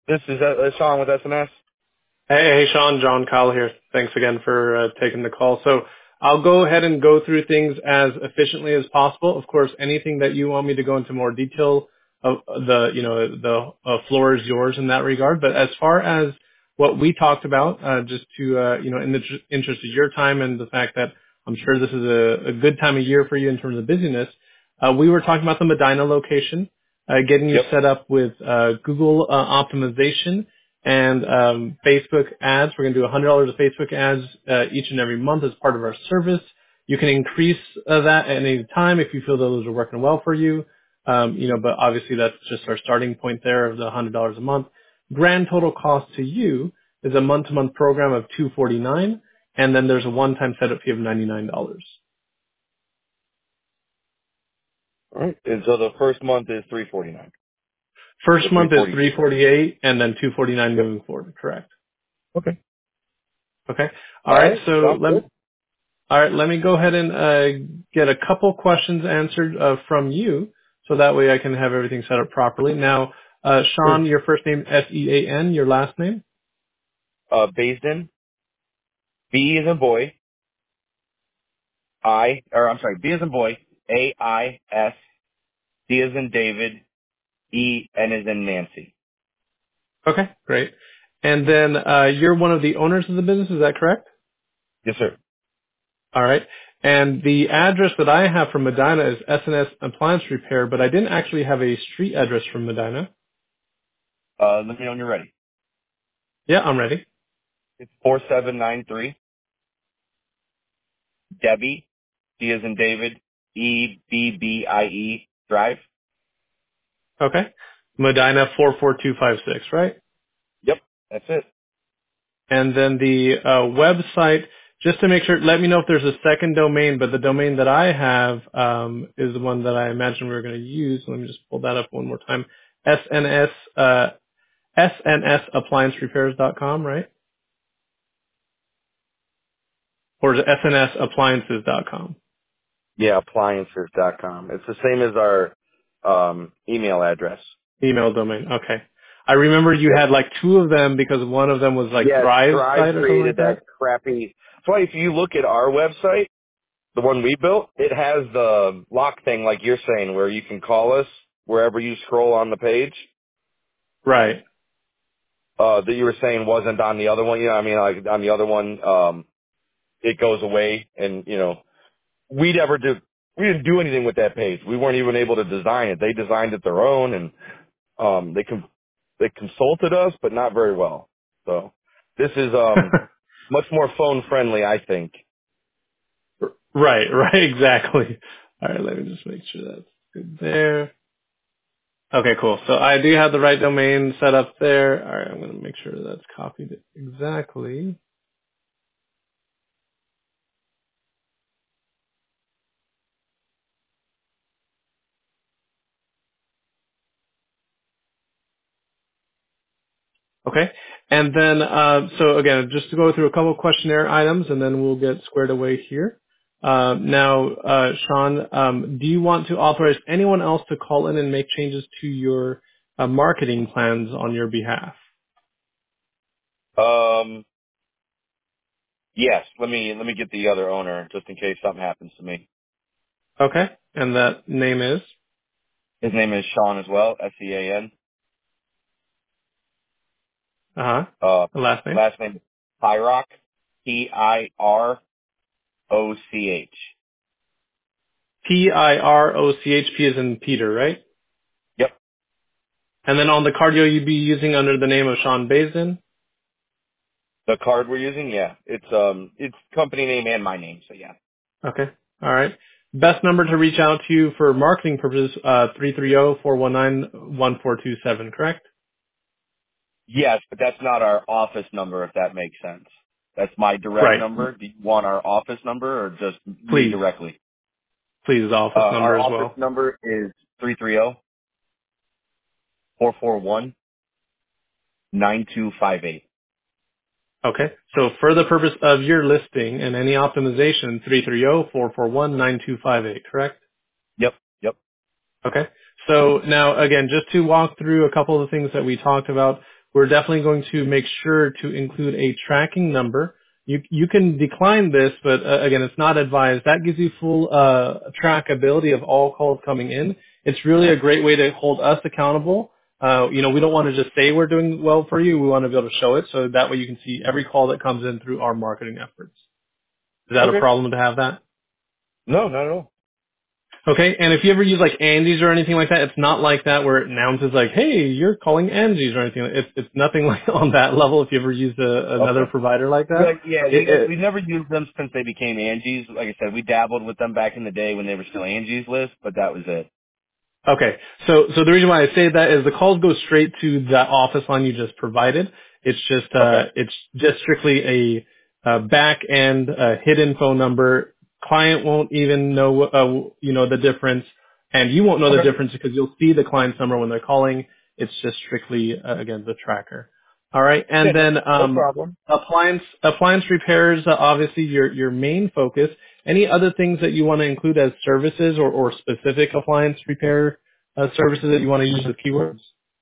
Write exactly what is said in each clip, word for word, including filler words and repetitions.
This is uh, Sean with S N S. Hey, hey, Sean, John Kyle here. Thanks again for uh, taking the call. So I'll go ahead and go through things as efficiently as possible. Of course, anything that you want me to go into more detail, of the you know the uh, floor is yours in that regard. But as far as what we talked about, uh, just to uh, you know, in the tr- interest of your time and the fact that I'm sure this is a, a good time of year for you in terms of busyness, uh, we were talking about the Medina location, uh, getting you Yep. set up with uh, Google uh, optimization and um, Facebook ads. We're going to do one hundred dollars of Facebook ads uh, each and every month as part of our service. You can increase uh, that at any time if you feel those are working well for you. Um, you know, but obviously that's just our starting point there of the one hundred dollars a month. Grand total cost to you is a month-to-month program of two hundred forty-nine dollars, and then there's a one-time setup fee of ninety-nine dollars. All right. And so the first month is three forty nine. First Or three month is forty. three hundred forty-eight, and then two hundred forty-nine Yep. moving forward. Correct. Okay. Okay. All All right. right. So Sounds let good. All right, let me go ahead and uh, get a couple questions answered uh, from you, so that way I can have everything set up properly. Now, uh, Sure. Sean, your first name S E A N, your last name. Uh, Baisden. B is in boy. I, or I'm sorry, B is in boy. A I S. D is in David. E N is in Nancy. Okay, great. And then uh, you're one of the owners of the business, is that correct? Yes, sir. All right. And the address that I have from Medina is S and S Appliance Repair, but I didn't actually have a street address from Medina. Uh, let me know when you're ready. Yeah, I'm ready. It's four seven nine three Debbie. D is in David. E B B I E Drive. Okay. Medina four four two five six, right? Yep. That's it. And then the uh, website, just to make sure, let me know if there's a second domain, but the domain that I have um, is the one that I imagine we are going to use. Let me just pull that up one more time. S N S, uh, S N S appliance repairs dot com, right? Or is it S N S appliances dot com? Yeah, appliances dot com. It's the same as our um, email address. Email domain. Okay. I remember you Yep. had like two of them because one of them was like Yeah, Thrive Strive site or something created like that that. crappy. That's why if you look at our website, the one we built, it has the lock thing like you're saying where you can call us wherever you scroll on the page. Right. Uh, that you were saying wasn't on the other one. You know, I mean, like on the other one, um, it goes away and, you know, we never did, we didn't do anything with that page. We weren't even able to design it. They designed it their own and Um, they con- they consulted us, but not very well. So this is um much more phone friendly, I think. Right, right, exactly. All right, let me just make sure that's good there. Okay, cool. So I do have the right domain set up there. All right, I'm going to make sure that's copied exactly. Okay. And then, uh, so again, just to go through a couple of questionnaire items and then we'll get squared away here. Uh, now, uh, Sean, um, do you want to authorize anyone else to call in and make changes to your uh, marketing plans on your behalf? Um, yes. Let me let me get the other owner just in case something happens to me. Okay. And that name is? His name is Sean as well, S E A N. Uh-huh. Uh, The last name? last name Pyrock, P I R O C H. P I R O C H P is in Peter, right? Yep. And then on the card you'll be using under the name of Sean Baisden? The card we're using, yeah, it's um it's company name and my name, so yeah. Okay. All right. Best number to reach out to you for marketing purposes, uh, three three zero, four one nine, one four two seven, correct? Yes, but that's not our office number, if that makes sense. That's my direct Right. number. Do you want our office number or just me Please. directly? Please, the Uh, office number our as office well. number is three three zero, four four one, nine two five eight. Okay. So for the purpose of your listing and any optimization, three three zero, four four one, nine two five eight, correct? Yep, yep. Okay. So now, again, just to walk through a couple of the things that we talked about, we're definitely going to make sure to include a tracking number. You you can decline this, but uh, again, it's not advised. That gives you full uh, trackability of all calls coming in. It's really a great way to hold us accountable. Uh, you know, we don't want to just say we're doing well for you. We want to be able to show it, so that way you can see every call that comes in through our marketing efforts. Is that a Okay. problem to have that? No, not at all. Okay, and if you ever use like Angie's or anything like that, it's not like that where it announces like, "Hey, you're calling Angie's" or anything. It's it's nothing like on that level. If you ever used a, another Okay. provider like that, Like, yeah, we it, ne- it, we've never used them since they became Angie's. Like I said, we dabbled with them back in the day when they were still Angie's List, but that was it. Okay. So so the reason why I say that is the calls go straight to that office line you just provided. It's just Okay. uh it's just strictly a, uh back end uh, hidden phone number. Client won't even know uh, you know the difference, and you won't know the Okay. difference because you'll see the client's number when they're calling. It's just strictly uh, again the tracker. All right, Yeah, and no, then no um, problem. appliance appliance repairs uh, obviously your your main focus. Any other things that you want to include as services or, or specific appliance repair uh, services that you want to use as keywords?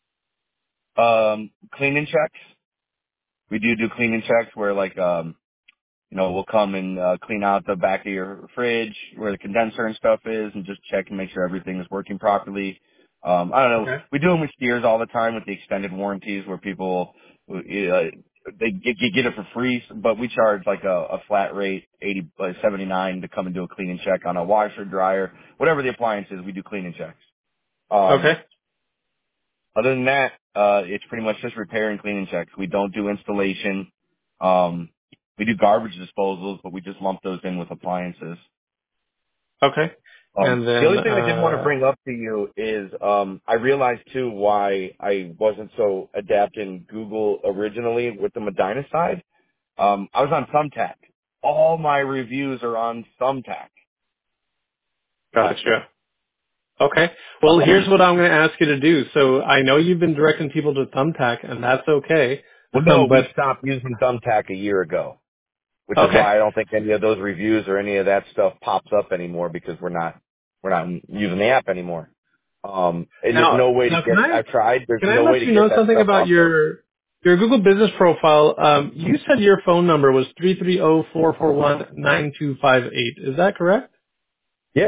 Um, cleaning checks. We do do cleaning checks where like, um, you know, we'll come and uh, clean out the back of your fridge where the condenser and stuff is and just check and make sure everything is working properly. Um, I don't know. Okay. We do them with steers all the time with the extended warranties where people, uh, they get, you get it for free, but we charge like a, a flat rate, eighty, uh, seventy-nine to come and do a cleaning check on a washer, dryer, whatever the appliance is, we do cleaning checks. Um, Okay. Other than that, uh, it's pretty much just repair and cleaning checks. We don't do installation. Um, we do garbage disposals, but we just lump those in with appliances. Okay. Um, And the then, other thing I did want to uh, bring up to you is um, I realized too why I wasn't so adept in Google originally with the Medina side. Um, I was on Thumbtack. All my reviews are on Thumbtack. gotcha. Okay. Well, here's Um, what I'm going to ask you to do. So I know you've been directing people to Thumbtack, and that's okay. well, no, Um, we but stopped using Thumbtack a year ago. Which is okay. why I don't think any of those reviews or any of that stuff pops up anymore because we're not we're not using the app anymore. Um, and there's Now, no way to now can get. I I've tried. There's can I no way let to you get know that something stuff about off of. your your Google Business profile? Um, you said your phone number was three three zero four four one nine two five eight. Is that correct? Yeah,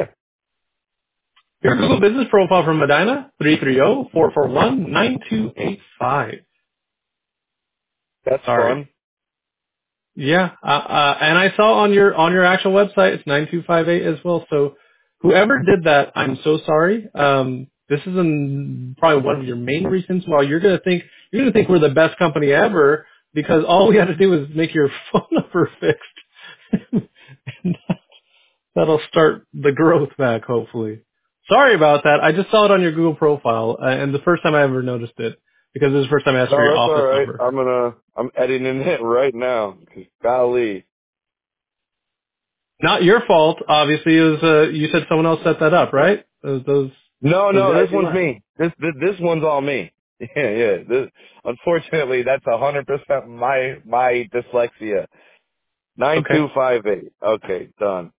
Your Google Business profile from Medina, three three zero four four one nine two eight five. that's Sorry. fun. Yeah, uh, uh, and I saw on your on your actual website it's nine two five eight as well. So whoever did that, I'm so sorry. Um, this is an, probably one of your main reasons why you're gonna think you're gonna think we're the best company ever because all we had to do is make your phone number fixed, and that'll start the growth back hopefully. Sorry about that. I just saw it on your Google profile, uh, and the first time I ever noticed it because this is the first time I asked for No, your that's all office right. number. I'm gonna I'm editing it right now. Golly. Not your fault, obviously. It was, uh, you said someone else set that up, right? Those, those, No, those no, guys this you one's left. me. This this, this one's all me. Yeah, yeah. This, unfortunately, that's a hundred percent my my dyslexia. Nine Okay. two five eight. Okay, done.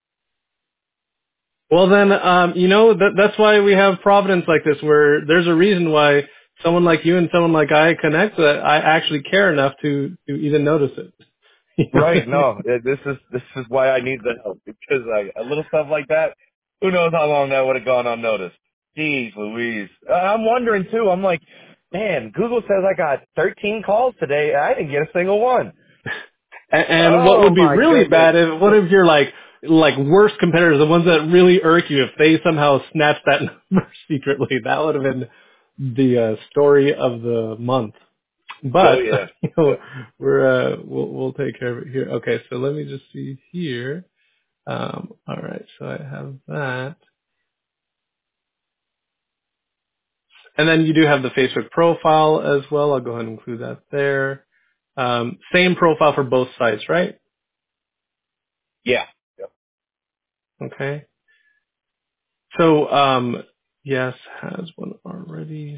Well then, um, you know, that, that's why we have Providence like this, where there's a reason why someone like you and someone like I connect that I actually care enough to, to even notice it. You know what Right, I mean? no, it- this is this is why I need the help because like a little stuff like that, who knows how long that would have gone unnoticed. Jeez, Louise. Uh, I'm wondering too. I'm like, man, Google says I got thirteen calls today. I didn't get a single one. And, and what Oh would be my really goodness. bad is what if your like, like worst competitors, the ones that really irk you, if they somehow snatch that number secretly, that would have been the uh, story of the month. Oh But yeah. you know, Yeah. we're uh, we'll we'll take care of it here. Okay, so let me just see here. Um, all right, so I have that, and then you do have the Facebook profile as well. I'll go ahead and include that there. Um, same profile for both sites, right? Yeah. Yep. Okay. So um, yes, has one already.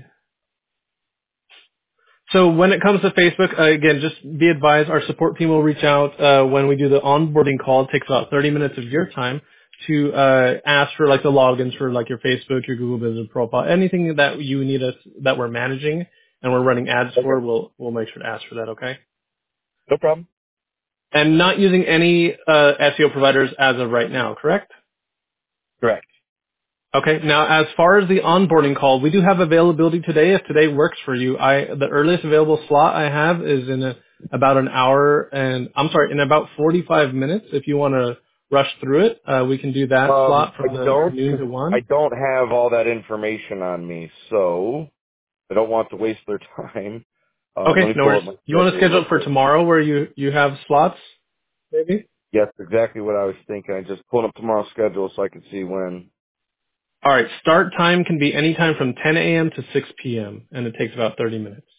So when it comes to Facebook, uh, again, just be advised, our support team will reach out uh, when we do the onboarding call. It takes about thirty minutes of your time to uh, ask for like the logins for like your Facebook, your Google Business profile, anything that you need us that we're managing. and we're running ads Okay. for, we'll we'll make sure to ask for that. Okay. No problem. And not using any uh, S E O providers as of right now, correct? Correct. Okay. Now, as far as the onboarding call, we do have availability today. If today works for you, I the earliest available slot I have is in a, about an hour, and I'm sorry, in about forty-five minutes. If you want to rush through it, uh, we can do that Um, slot I from the don't, noon cause to I one. don't have all that information on me, so I don't want to waste their time. Um, let Okay, me no pull worries. up my You want to schedule schedule real it for quick. tomorrow, where you you have slots, maybe? Yes, exactly what I was thinking. I just pulled up tomorrow's schedule so I could see when. All right. Start time can be any time from ten a.m. to six p.m. and it takes about thirty minutes.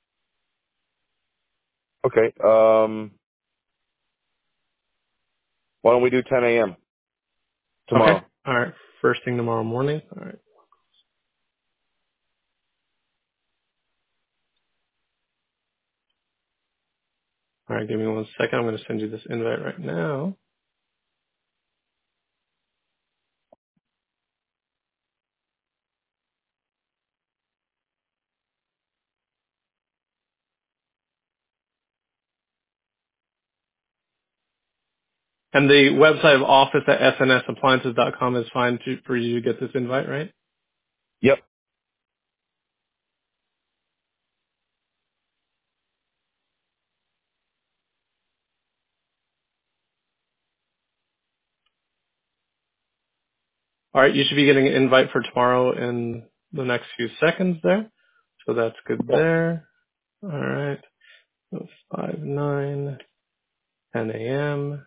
Okay. Um, why don't we do ten a.m. Okay. tomorrow? All right. First thing tomorrow morning. All right. All right. Give me one second. I'm going to send you this invite right now. And the website of office at s n s appliances dot com is fine to, for you to get this invite, right? Yep. All right. You should be getting an invite for tomorrow in the next few seconds there. So that's good Okay. there. All right. So five, nine, ten a.m.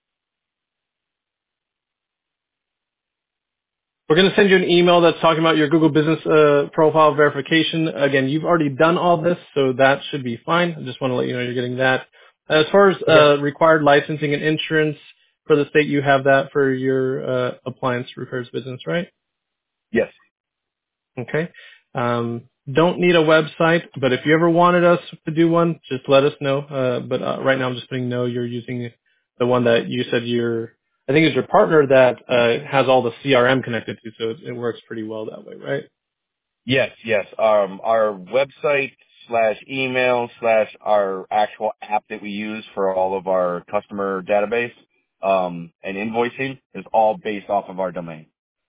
We're going to send you an email that's talking about your Google Business uh, Profile verification. Again, you've already done all this, so that should be fine. I just want to let you know you're getting that. As far as Okay. uh, required licensing and insurance for the state, you have that for your uh, appliance repairs business, right? Yes. Okay. Um, don't need a website, but if you ever wanted us to do one, just let us know. Uh, but uh, right now, I'm just putting no. You're using the one that you said you're. I think it's your partner that uh, has all the C R M connected to, so it, it works pretty well that way, right? Yes. Yes. Um, our website slash email slash our actual app that we use for all of our customer database um, and invoicing is all based off of our domain.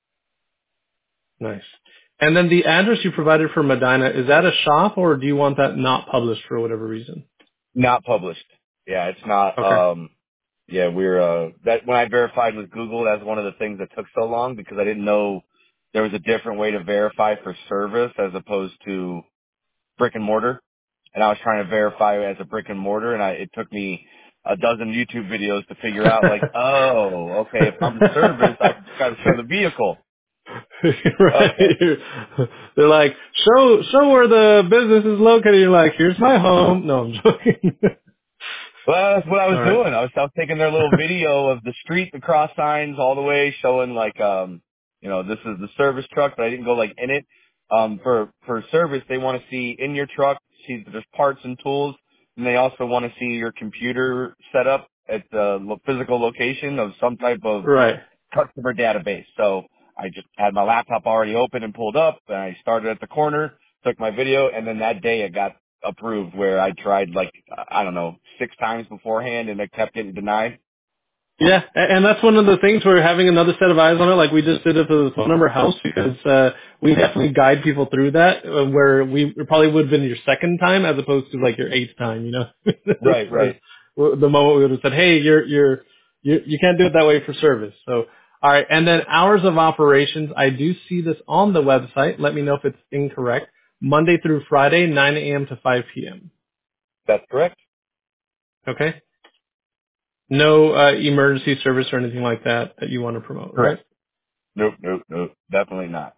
Nice. And then the address you provided for Medina, is that a shop or do you want that not published for whatever reason? Not published. Yeah, it's not. Okay. Um, yeah, we're uh, that when I verified with Google, that's one of the things that took so long because I didn't know there was a different way to verify for service as opposed to brick and mortar. And I was trying to verify as a brick and mortar, and I, it took me a dozen YouTube videos to figure out, like, oh, okay, if I'm service, I just got to show the vehicle. right. Okay. They're like, show show where the business is located. You're like, here's my home. No, I'm joking. Well, that's what I was All right. doing. I was, I was taking their little video of the street, the cross signs all the way, showing like, um, you know, this is the service truck, but I didn't go like in it. Um, for, for service, they want to see in your truck, see that there's parts and tools, and they also want to see your computer set up at the lo- physical location of some type of Right. customer database. So I just had my laptop already open and pulled up, and I started at the corner, took my video, and then that day it got approved where I tried like, I don't know, six times beforehand and it kept getting denied. Yeah, a- and that's one of the things where having another set of eyes on it, like we just did it for the phone number house, because uh, we definitely guide people through that, uh, where we it probably would have been your second time as opposed to like your eighth time, you know. Right, So, right. well, the moment we would have said, hey, you're you're you you can't do it that way for service. So, all right, and then hours of operations, I do see this on the website. Let me know if it's incorrect. Monday through Friday, nine a.m. to five p.m. That's correct. Okay. No uh, emergency service or anything like that that you want to promote, right? Correct. Nope, nope, nope. Definitely not.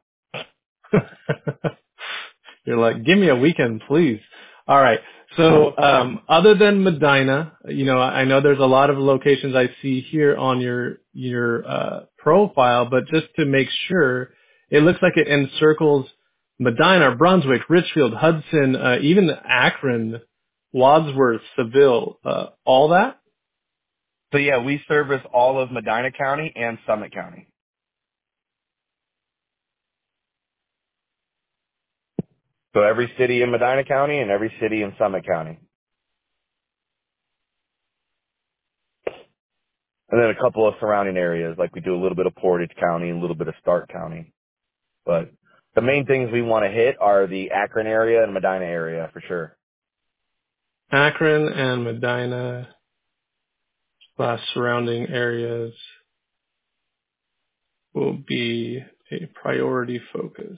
You're like, give me a weekend, please. All right. So, um, other than Medina, you know, I know there's a lot of locations I see here on your your uh, profile, but just to make sure, it looks like it encircles Medina, Brunswick, Richfield, Hudson, uh, even Akron, Wadsworth, Seville, uh, all that. So yeah, we service all of Medina County and Summit County. So every city in Medina County and every city in Summit County. And then a couple of surrounding areas, like we do a little bit of Portage County, a little bit of Stark County. But the main things we want to hit are the Akron area and Medina area for sure. Akron and Medina slash surrounding areas will be a priority focus.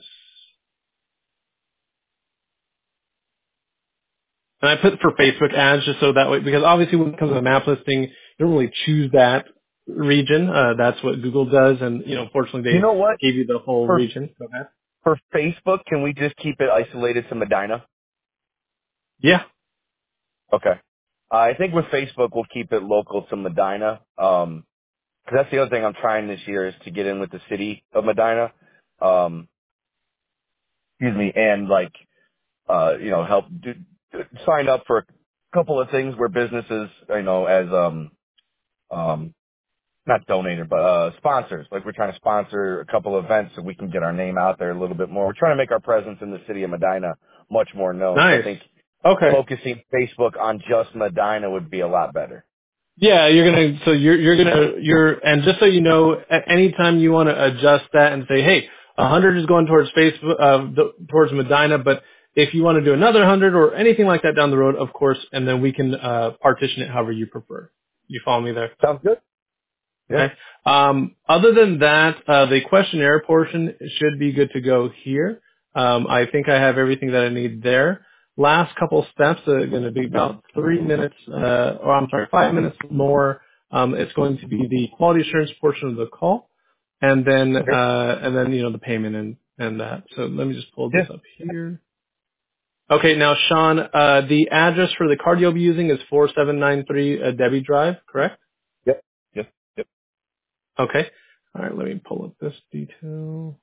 And I put for Facebook ads just so that way, because obviously when it comes to a map listing, you don't really choose that region. Uh, that's what Google does. And, you know, fortunately You they know what? gave you the whole For region. Go ahead. for Facebook, can we just keep it isolated to Medina? Yeah. Okay. Uh, I think with Facebook, we'll keep it local to Medina. Um, cause that's the other thing I'm trying this year is to get in with the city of Medina. Um, excuse me. And like, uh, you know, help do, do, sign up for a couple of things where businesses, you know, as, um, um, not donated, but, uh, sponsors. Like we're trying to sponsor a couple of events so we can get our name out there a little bit more. We're trying to make our presence in the city of Medina much more known. So I Nice. think Okay. focusing Facebook on just Medina would be a lot better. Yeah, you're gonna. So you're you're gonna you're and just so you know, at any time you want to adjust that and say, hey, a hundred is going towards Facebook, uh, the, towards Medina, but if you want to do another hundred or anything like that down the road, of course, and then we can uh, partition it however you prefer. You follow me there? Sounds good? Yeah. Okay. Um, other than that, uh, the questionnaire portion should be good to go here. Um, I think I have everything that I need there. Last couple steps are going to be about three minutes, uh, or I'm sorry, five minutes more. Um, it's going to be the quality assurance portion of the call, and then Okay. uh, and then you know the payment and and that. So let me just pull this Yeah. up here. Okay, now Sean, uh, the address for the card you'll be using is four seven nine three uh, Debbie Drive, correct? Yep. Yep. Yep. Okay. All right, let me pull up this detail.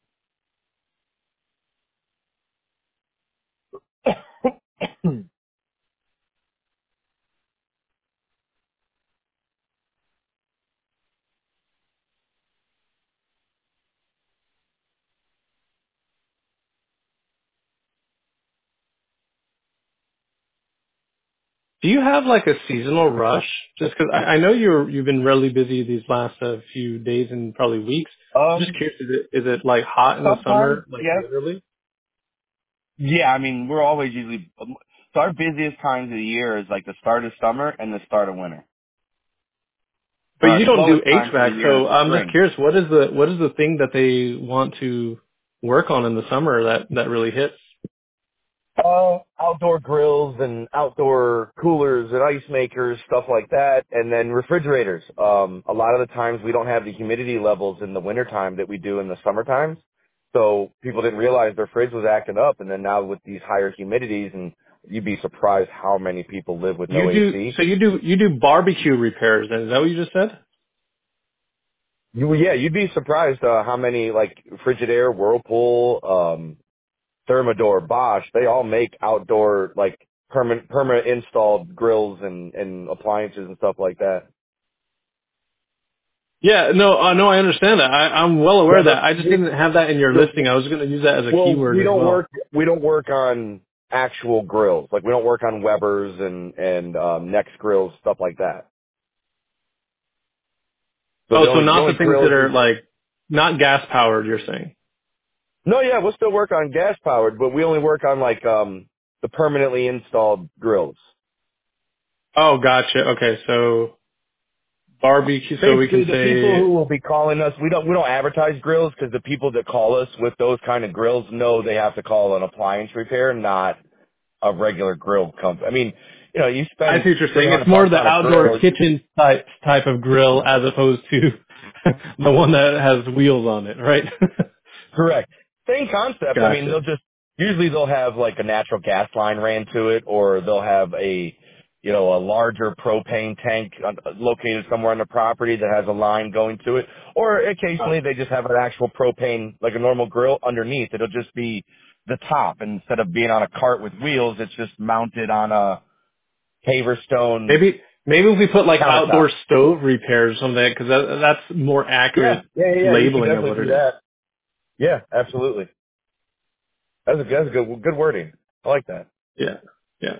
Do you have like a seasonal rush? Just because I, I know you're you've been really busy these last uh, few days and probably weeks. I'm just Um, curious, is it is it like hot in the sometimes, summer, like yes. literally? Yeah, I mean, we're always usually, um, so our busiest times of the year is like the start of summer and the start of winter. But But our you don't do slowest times of the H V A C, year is so I'm just spring. curious, what is the what is the thing that they want to work on in the summer that that really hits? Uh, outdoor grills and outdoor coolers and ice makers, stuff like that, and then refrigerators. Um, a lot of the times we don't have the humidity levels in the wintertime that we do in the summer times. So people didn't realize their fridge was acting up, and then now with these higher humidities, and you'd be surprised how many people live with no You do A C. so you do you do barbecue repairs, then is that what you just said? You, yeah, you'd be surprised uh, how many like Frigidaire, Whirlpool, um, Thermador, Bosch, they all make outdoor, like, permanent, permanent installed grills and, and appliances and stuff like that. Yeah, no, uh, no, I understand that. I, I'm well aware Yeah, of that. I but just we, didn't have that in your the, listing. I was going to use that as a well, keyword we as don't well. work, we don't work on actual grills. Like, we don't work on Weber's and, and, um, Next grills, stuff like that. So Oh, the so only, the not the only things that grills are we, like not gas powered. You're saying? no, yeah, we'll still work on gas powered, but we only work on, like, um, the permanently installed grills. Oh, gotcha. Okay, so barbecue. So we Basically, can the people say who will be calling us, we don't we don't advertise grills because the people that call us with those kind of grills know they have to call an appliance repair, not a regular grill company. I mean, you know, you I spend see what you're three saying. hundred It's more bucks the on a outdoor grill. kitchen type type of grill as opposed to the one that has wheels on it, right? Correct. Same concept. I mean, Gotcha. they'll just usually they'll have like a natural gas line ran to it, or they'll have a you know a larger propane tank uh, located somewhere on the property that has a line going to it, or occasionally they just have an actual propane like a normal grill underneath. It'll just be the top instead of being on a cart with wheels. It's just mounted on a paver stone Maybe maybe if we put like countertop. outdoor stove repairs or something, because that, that's more Yeah, accurate yeah, yeah. yeah, You should labeling of definitely what do it is. that. Yeah, absolutely. That's a that's a good good wording. I like that. Yeah. Yeah.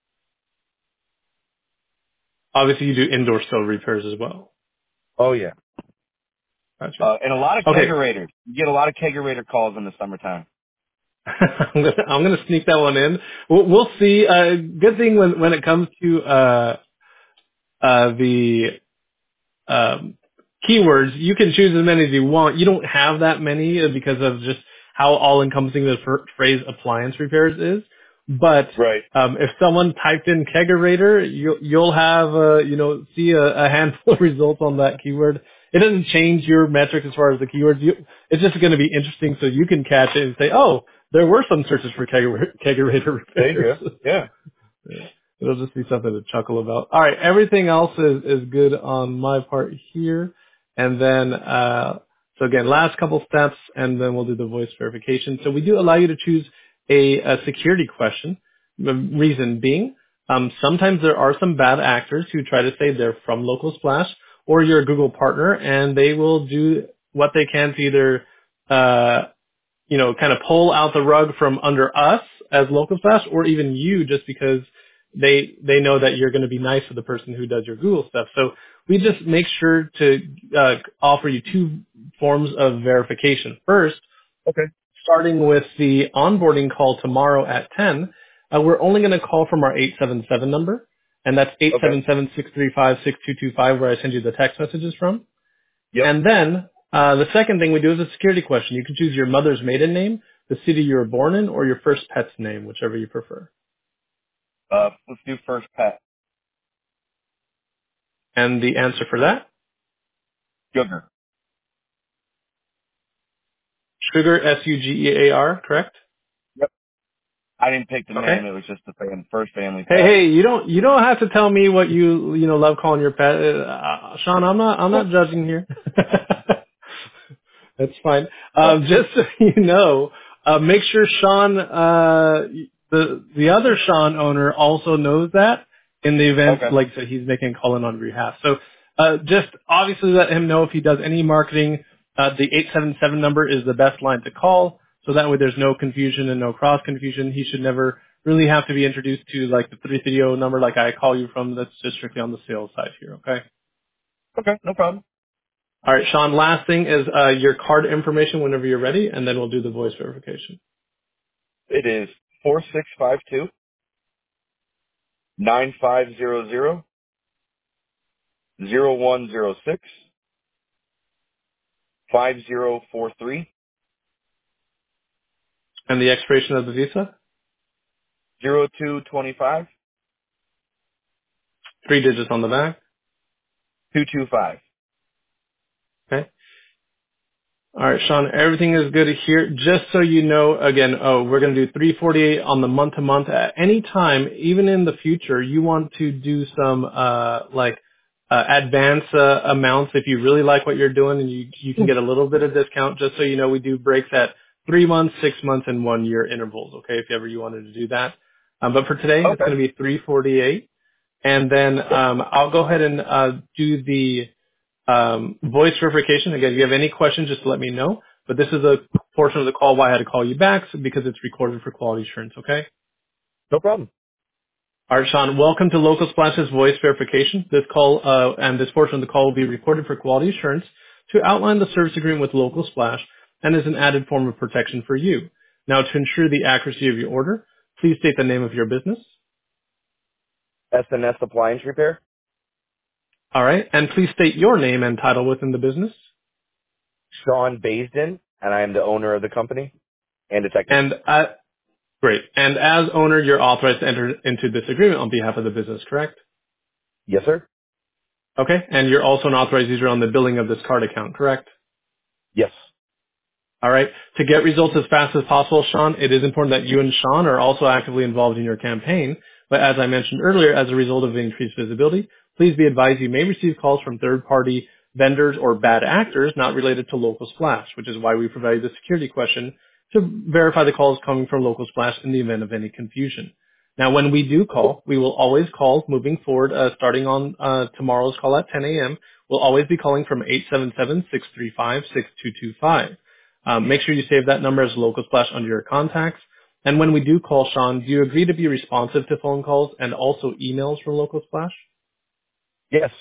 Obviously, you do indoor stove repairs as well. Oh yeah. Gotcha. Uh, and a lot of Okay. kegerators. You get a lot of kegerator calls in the summertime. I'm gonna I'm gonna sneak that one in. We'll, we'll see. Uh, good thing when when it comes to uh uh the um, keywords, you can choose as many as you want. You don't have that many uh, because of just how all-encompassing the fr- phrase appliance repairs is. But Right. um, if someone typed in kegerator, you'll, you'll have, uh, you know, see a, a handful of results on that keyword. It doesn't change your metrics as far as the keywords. You, it's just going to be interesting so you can catch it and say, oh, there were some searches for kegerator, kegerator There you repairs. go. Yeah. Yeah. It'll just be something to chuckle about. All right, everything else is is good on my part here, and then uh, so again, last couple steps, and then we'll do the voice verification. So we do allow you to choose a, a security question. The reason being, um, sometimes there are some bad actors who try to say they're from Local Splash or you're a Google partner, and they will do what they can to either uh, you know, kind of pull out the rug from under us as local staff or even you just because they, they know that you're going to be nice to the person who does your Google stuff. So we just make sure to uh, offer you two forms of verification. First, Okay. starting with the onboarding call tomorrow at ten, uh, we're only going to call from our eight seven seven number, and that's eight Okay. seven seven, six three five, six two two five where I send you the text messages from. Yep. And then uh, the second thing we do is a security question. You can choose your mother's maiden name, the city you were born in, or your first pet's name, whichever you prefer. Uh, let's do first pet. And the answer for that, Sugar. Sugar, S U G E A R, correct? Yep. I didn't pick the Okay. name. It was just the fam- first family Hey, pet. hey, you don't you don't have to tell me what you you know love calling your pet, uh, Sean. I'm not I'm not judging here. That's fine. Oh, Um, just so you know, uh, make sure Sean, uh, the the other Sean owner, also knows that in the event, okay. like I said, he's making a call in on your behalf. So uh, just obviously let him know if he does any marketing. Uh, the eight seven seven number is the best line to call, so that way there's no confusion and no cross confusion. He should never really have to be introduced to like the three three zero number like I call you from. That's just strictly on the sales side here. Okay. Okay. No problem. All right, Sean, last thing is uh, your card information whenever you're ready, and then we'll do the voice verification. It is four six five two nine five zero zero zero one zero six five zero four three And the expiration of the Visa? zero two twenty five Three digits on the back. two two five. Okay. All right, Sean, everything is good here. Just so you know, again, oh, we're going to do three forty-eight on the month to month. At any time, even in the future, you want to do some, uh, like, uh, advance, uh, amounts if you really like what you're doing and you, you can get a little bit of discount. Just so you know, we do breaks at three months, six months, and one year intervals. Okay. If ever you wanted to do that. Um, but for today, it's Okay. going to be three forty-eight. And then, um, I'll go ahead and, uh, do the, um, voice verification. Again, if you have any questions, just let me know. But this is a portion of the call why I had to call you back so- because it's recorded for quality assurance, okay? No problem. All right, Sean, welcome to Local Splash's voice verification. This call uh, and this portion of the call will be recorded for quality assurance to outline the service agreement with Local Splash and is an added form of protection for you. Now, to ensure the accuracy of your order, please state the name of your business. S N S Appliance Repair. All right, and please state your name and title within the business. Sean Baisden, and I am the owner of the company and a technician. And uh, Great. And as owner, you're authorized to enter into this agreement on behalf of the business, correct? Yes, sir. Okay. And you're also an authorized user on the billing of this card account, correct? Yes. All right. To get results as fast as possible, Sean, it is important that you and Sean are also actively involved in your campaign. But as I mentioned earlier, as a result of increased visibility, please be advised you may receive calls from third-party vendors or bad actors not related to Local Splash, which is why we provided the security question to verify the calls coming from Local Splash in the event of any confusion. Now, when we do call, we will always call moving forward, uh, starting on uh, tomorrow's call at ten a.m. We'll always be calling from eight seven seven, six three five, six two two five. Um, make sure you save that number as Local Splash under your contacts. And when we do call, Sean, do you agree to be responsive to phone calls and also emails from Local Splash? Yes.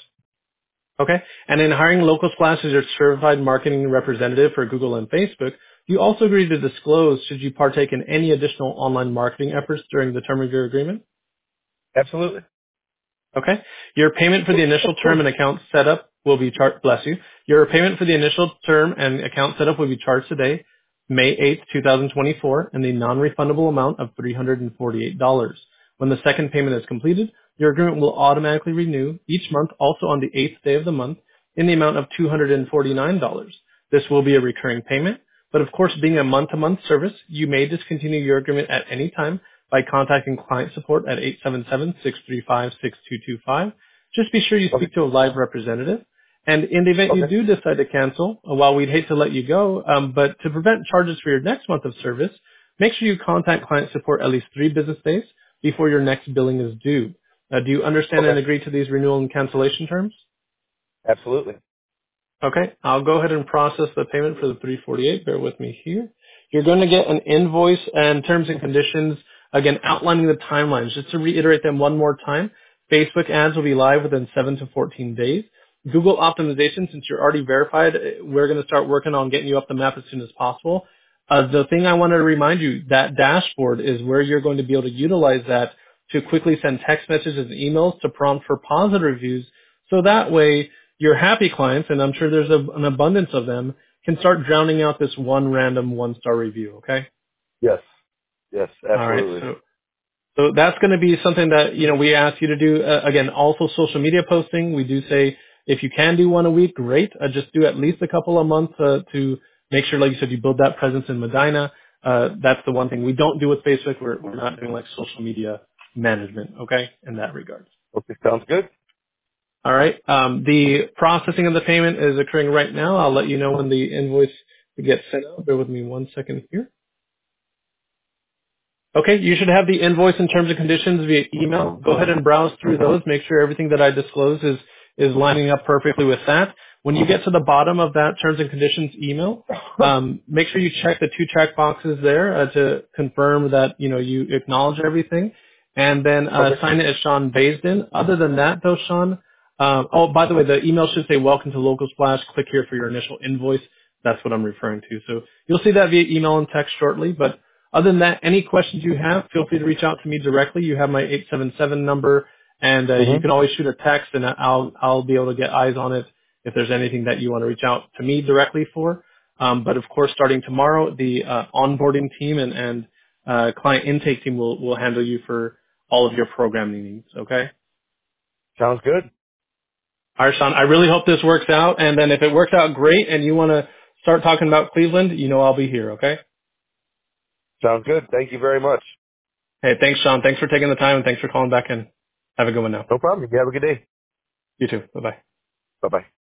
Okay. And in hiring Local Splash as your certified marketing representative for Google and Facebook, do you also agree to disclose should you partake in any additional online marketing efforts during the term of your agreement? Absolutely. Okay. Your payment for the initial term and account setup will be charged, bless you. Your payment for the initial term and account setup will be charged today, May eighth, twenty twenty-four, in the non-refundable amount of three hundred forty-eight dollars. When the second payment is completed, your agreement will automatically renew each month, also on the eighth day of the month, in the amount of two hundred forty-nine dollars. This will be a recurring payment, but of course, being a month-to-month service, you may discontinue your agreement at any time by contacting client support at eight seven seven, six three five, six two two five. Just be sure you Okay. speak to a live representative. And in the event you Okay. do decide to cancel, uh, while we'd hate to let you go, um, but to prevent charges for your next month of service, make sure you contact client support at least three business days before your next billing is due. Uh, do you understand and Okay. agree to these renewal and cancellation terms? Absolutely. Okay, I'll go ahead and process the payment for the three forty-eight. Bear with me here. You're going to get an invoice and terms and conditions, again, outlining the timelines. Just to reiterate them one more time, Facebook ads will be live within seven to fourteen days. Google optimization, since you're already verified, eh, we're going to start working on getting you up the map as soon as possible. Uh, the thing I wanted to remind you, that dashboard is where you're going to be able to utilize that to quickly send text messages and emails to prompt for positive reviews. So that way, your happy clients, and I'm sure there's a, an abundance of them, can start drowning out this one random one-star review, okay? Yes. Yes. All right, Absolutely. so so that's going to be something that, you know, we ask you to do. Uh, again, also social media posting. We do say if you can do one a week, great. Uh, just do at least a couple a month uh, to make sure, like you said, you build that presence in Medina. Uh, that's the one thing we don't do with Facebook. We're, we're not doing like social media management, okay, in that regard. Okay. Sounds good. All right. Um, the processing of the payment is occurring right now. I'll let you know when the invoice gets sent out. Bear with me one second here. Okay, you should have the invoice and terms and conditions via email. Go ahead and browse through those. Make sure everything that I disclose is, is lining up perfectly with that. When you get to the bottom of that terms and conditions email, um, make sure you check the two check boxes there uh, to confirm that, you know, you acknowledge everything. And then uh, Okay. sign it as Sean Baisden. Other than that, though, Sean, um, oh, by the way, the email should say welcome to Local Splash. Click here for your initial invoice. That's what I'm referring to. So you'll see that via email and text shortly. But other than that, any questions you have, feel free to reach out to me directly. You have my eight seven seven number, and uh, you Mm-hmm. can always shoot a text, and I'll I'll be able to get eyes on it if there's anything that you want to reach out to me directly for. Um, but of course, starting tomorrow, the uh, onboarding team and, and uh, client intake team will, will handle you for all of your programming needs. Okay. Sounds good. All right, Sean. I really hope this works out, and then if it works out, great. And you want to start talking about Cleveland, you know I'll be here. Okay. Sounds good. Thank you very much. Hey, thanks, Sean. Thanks for taking the time, and thanks for calling back in. Have a good one now. No problem. You have a good day. You too. Bye-bye. Bye bye.